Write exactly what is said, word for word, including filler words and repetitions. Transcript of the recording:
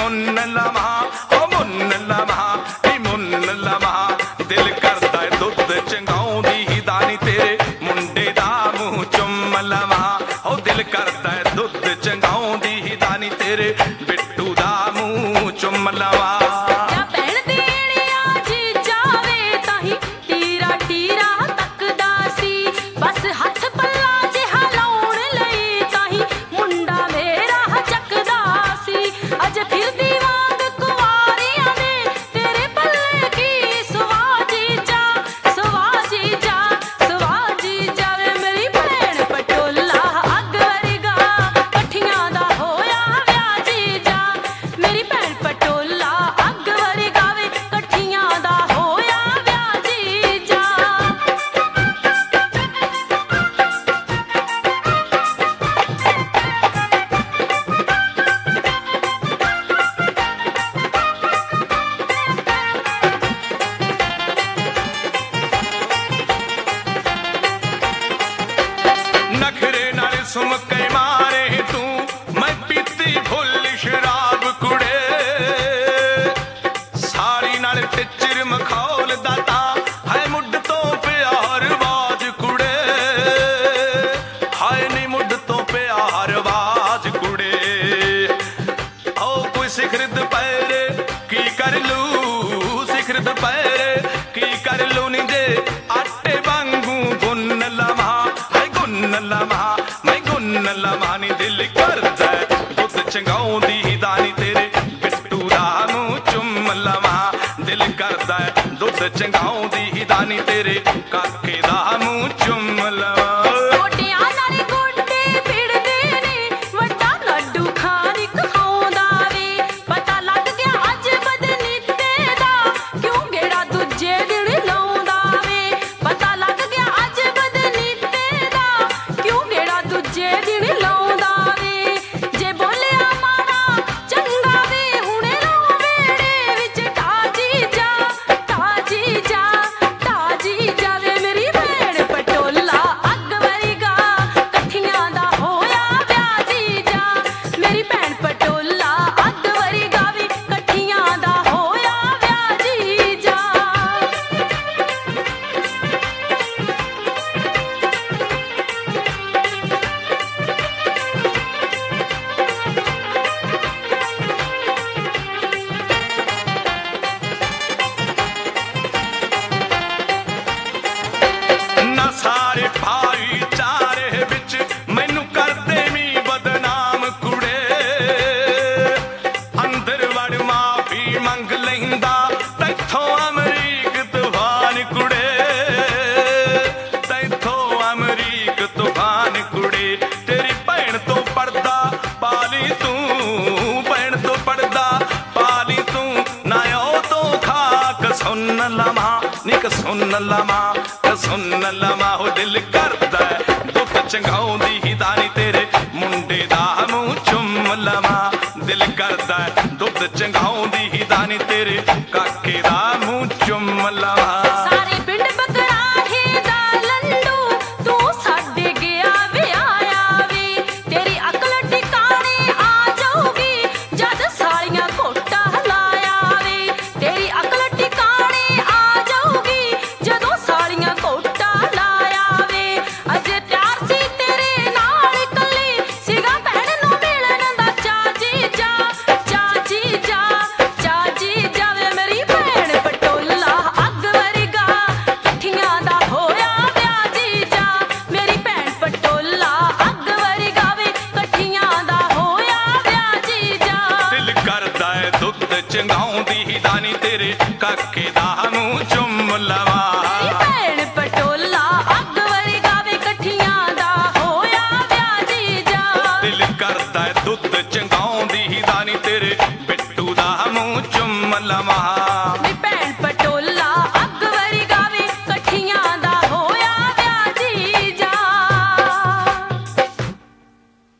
ਮੁੰਨ ਲਵਾਂ ਹੋ ਮੁੰਨ ਲਵਾਂ ਨੀ ਮੁੰਨ ਲਵਾਂ ਦਿਲ ਕਰਦਾ ਏ ਦੁੱਧ ਚੰਗਾਉਂਦੀ ਦਾਨੀ ਤੇਰੇ ਮੁੰਡੇ ਦਾ ਮੂੰਹ ਚੁੰਮ ਲਵਾਂ ਹੋ ਦਿਲ ਕਰਦਾ ਏ ਦੁੱਧ ਚੰਗਾਉਂਦੀ ਦਾਨੀ ਤੇਰੇ ਬਿੱਟੂ ਦਾ ਮੂੰਹ ਚੁੰਮ ਲਵਾਂ ਸੁਮਕੇ ਮਾਰੇ ਤੂੰ ਮੈਂ ਪੀਤੀ ਫੁੱਲ ਸ਼ਰਾਬ ਕੁੜੇ ਸਾਰੀ ਨਾਲ ਟਿਚਰ ਮਖੌਲ ਦਾ ਤਾਂ ਹੈ ਮੁੱਢ ਤੋਂ ਪਿਆਰ ਬਾਜ ਕੁੜੇ ਹਾਏ ਨੀ ਮੁੱਢ ਤੋਂ ਪਿਆਰ ਬਾਜ ਕੁੜੇ ਆਓ ਕੋਈ ਸਿਖਰ ਦੁਪਹਿਰੇ ਕੀ ਕਰ ਲੂ ਸਿਖਰ ਦੁਪਹਿਰੇ ਕੀ ਕਰ ਲੂ ਨੀ ਜੇ ਆਟੇ ਵਾਂਗੂ ਗੁੰਨ ਲਵਾਂ ਹਾਏ ਗੁੰਨ ਲਵਾਂ ਗੁੰਨ ਲਵਾਂ ਨੀ ਦਿਲ ਕਰਦਾ ਦੁੱਧ ਚੰਗਾਉਂਦੀ ਦਾਨੀ ਤੇਰੇ ਬਿੱਟੂ ਦਾ ਮੂੰਹ ਚੁੰਮ ਲਵਾਂ ਦਿਲ ਕਰਦਾ ਦੁੱਧ ਚੰਗਾਉਂਦੀ ਦਾਨੀ ਤੇਰੇ ਕਾਕੇ ਦਾ ਮੂੰਹ ਚੁੰਮ ਲਵਾਂ ਸਾਰੇ ਭਾਈਚਾਰੇ ਵਿੱਚ ਮੈਨੂੰ ਕਰਦੇ ਵੀ ਬਦਨਾਮ ਕੁੜੇ ਅੰਦਰ ਵੜ ਮਾਫੀ ਮੰਗ ਲੈਂਦਾ ਤੈਥੋਂ ਅਮਰੀਕ ਤੂਫਾਨ ਕੁੜੇ ਤੈਥੋਂ ਅਮਰੀਕ ਤੂਫਾਨ ਕੁੜੇ ਤੇਰੀ ਭੈਣ ਤੋਂ ਪਰਦਾ ਪਾਲੀ ਤੂੰ ਭੈਣ ਤੋਂ ਪਰਦਾ ਪਾਲੀ ਤੂੰ ਨਾ ਉਹ ਤੋਂ ਖਾਕ ਸੁਣ ਲਵਾਂ ਨਿਕ ਸੁਣ ਲਵਾਂ ਸੁਣ ਲਵਾਂ ਹੋ ਦਿਲ ਕਰਦਾ ਦੁੱਧ ਚੰਗਾਉਂਦੀ ਦਾਨੀ ਤੇਰੇ ਮੁੰਡੇ ਦਾ ਮੂੰਹ ਚੁੰਮ ਲਵਾਂ ਦਿਲ ਕਰਦਾ ਦੁੱਧ ਚੰਗਾਉਂਦੀ ਦਾਨੀ ਤੇਰੇ ਕਾਕੇ ਦਾ ਮੂੰਹ ਚੁੰਮ ਲਵਾਂ ਚੰਗਾਉਂਦੀ ਦਾਨੀ ਤੇ